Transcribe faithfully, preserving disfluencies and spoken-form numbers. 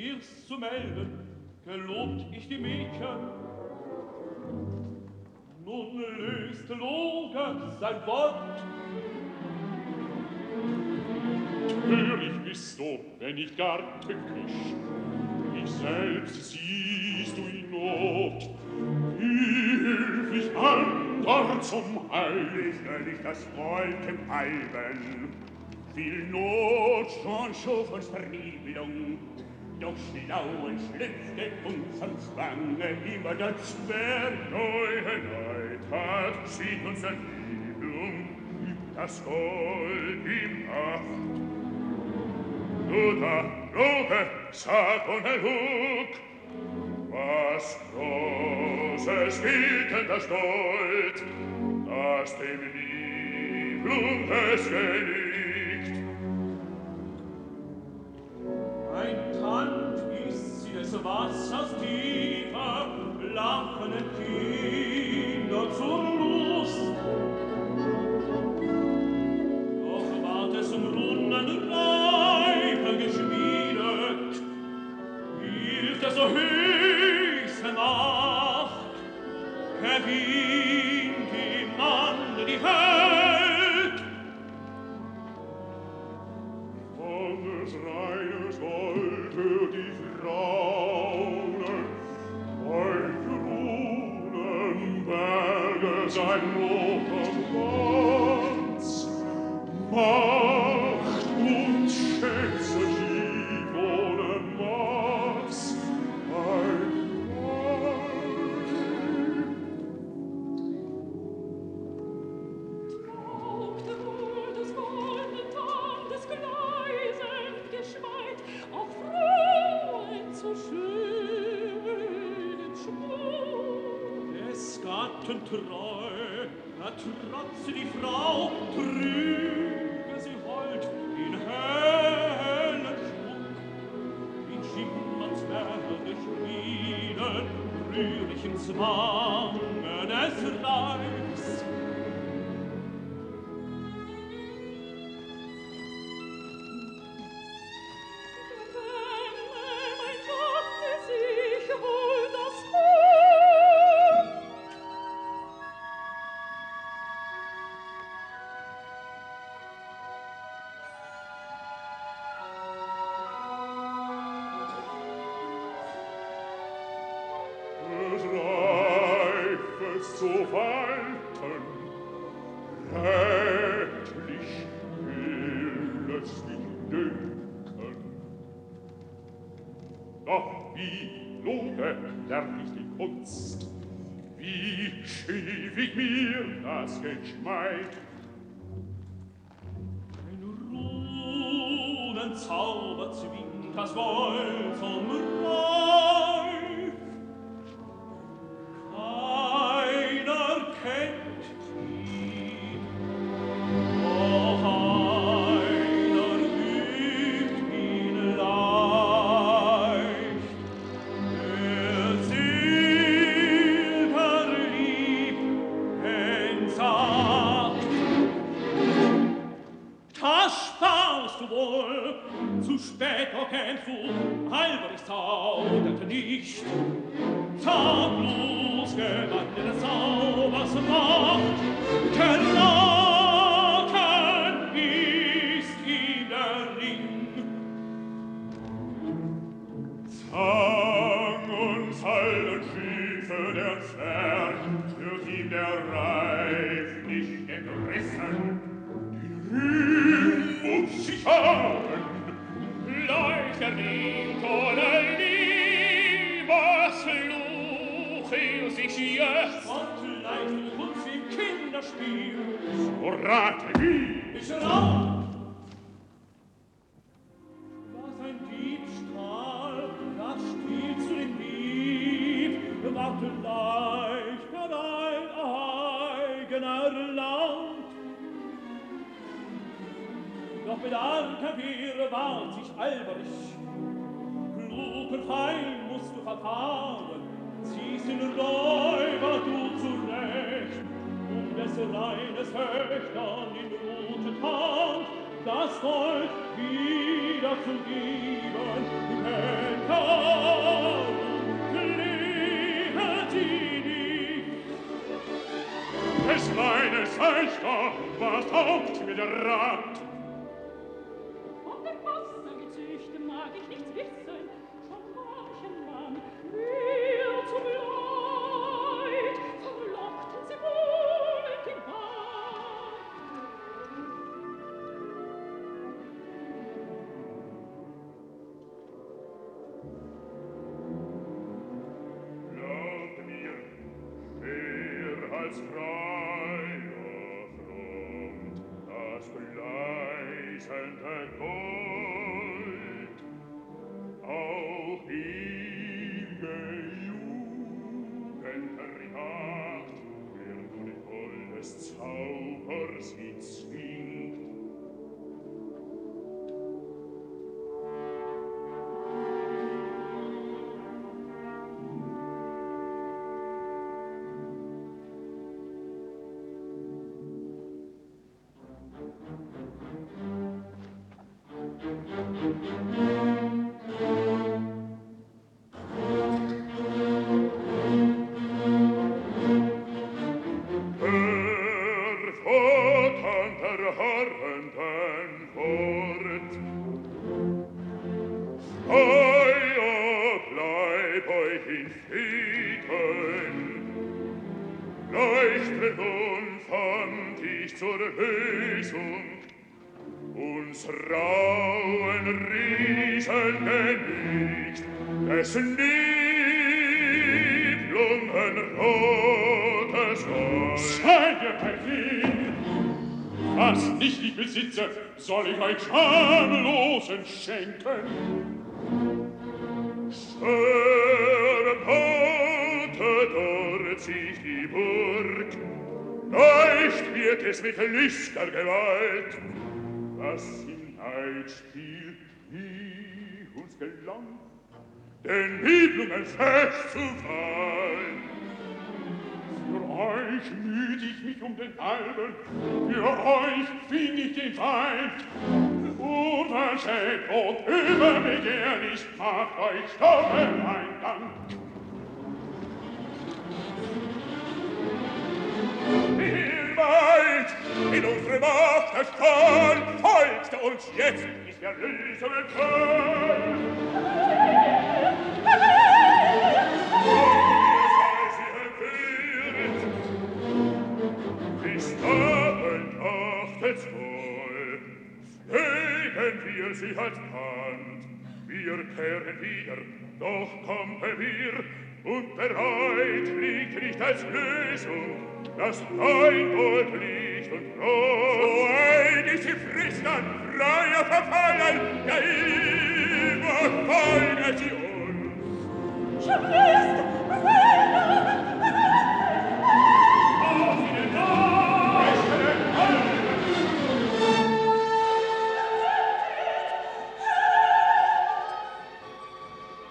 dir's zu melden, gelobt ich die Mädchen. Nun löst Loge sein Wort. Töricht bist du, wenn nicht gar tückisch. Ich selbst siehst du in Not. Hilf ich andern zum Heil. Ich will nicht das Volk im Heiben. Viel Not schon schuf uns Verniebelung. Doch schlauen schlüpfte unsern Zwange immer das Zwerg. Neue Neidheit zieht uns Verniebelung, das Gold im Acht. Du da, Loge, sag und erhug, was Großes gilt denn das Gold, das dem Lieblung es genügt. Ein Tand ist sie des Wassers tiefer, lachende Kinder zur Lust. Doch ward es um runden Reife geschmiedet, hielt es so höchste Macht, gewinnt im Mann die Welt. Von des Reines Gold hört die Frauen, bei grünen Berge sein roter Glanz. Macht und Schätze tief ohne Maß, ein Gold. Traugt der Wohl des goldenen Tandes gleisend geschmeit, auch Frauen zu schönen Schmuck. Des Gatten treu, ertrotze die Frau, trüge sie hold in hellen Schmuck. In Schimmerns Berge schmieden, rührlichen Zwangen des Reichs. Mein Gatte sich hol das Hund. Es reifes zu walten, rätlich will es dich dünken. Doch wie Loge lern ich die Kunst, wie schief mir das geschmeit. Ein Runenzauber zwingt das Gold vom Reif. Keiner kennt ihn, doch einer übt ihn leicht. Der Silberlieb entsagt. Das sparst du wohl, zu spät erkennst du, Albrecht zauderte nicht. Zaglos gewann der Zaubers Macht, geraten ist ihm der Ring. Zang uns allen Schiefe der Zwerg, wird ihm der Reif nicht entrissen. Den Rühm muss ich haben, leicht erdient oder nie, was fluch er sich jetzt. Und leicht uns im Kinderspiel, So rate wie, ich rauch. Was ein Diebstahl, das Spiel zu dem Dieb, warte leicht an ein eigener Land. Doch mit Arkabier wahrt sich Alberich, klug und fein musst du verfahren, ziehst den Räuber du zurecht, um des reines Höchtern in rote Tand das Gold wieder zu geben, kennt verkauft mir der Rat. Von dem Wassergezüchte mag ich nichts wissen, schon manchen Mann mir zum Leid verlockten sie wohl in die Bahn. Glaubt mir, wer als freier Front das gleißende Gold auch ihre Jugend verjagt, wer nur den Goldes Zauber sie zwingt. Soll ich euch schamlosen schenken? Sterbehaute dort sich die Burg, leicht wird es mit lichter Gewalt, was im Neidspiel nie uns gelang, den Niedlungen festzufallen. Für euch müht ich mich um den Alben, für euch fing ich den Feind. Unverschämt und überbegehrlich macht euch stoppen mein Dank. Wie weit in unsere Macht der Stahl folgt uns jetzt ist der Lösung entfernt. Abend achtet's wohl, pflegen wir sie als Hand. Wir kehren wieder, doch kommen wir, und bereit liegt nicht als Lösung das Reinhold Licht und Brot. So einig sie frist an Freier verfallen, ja immer folgen sie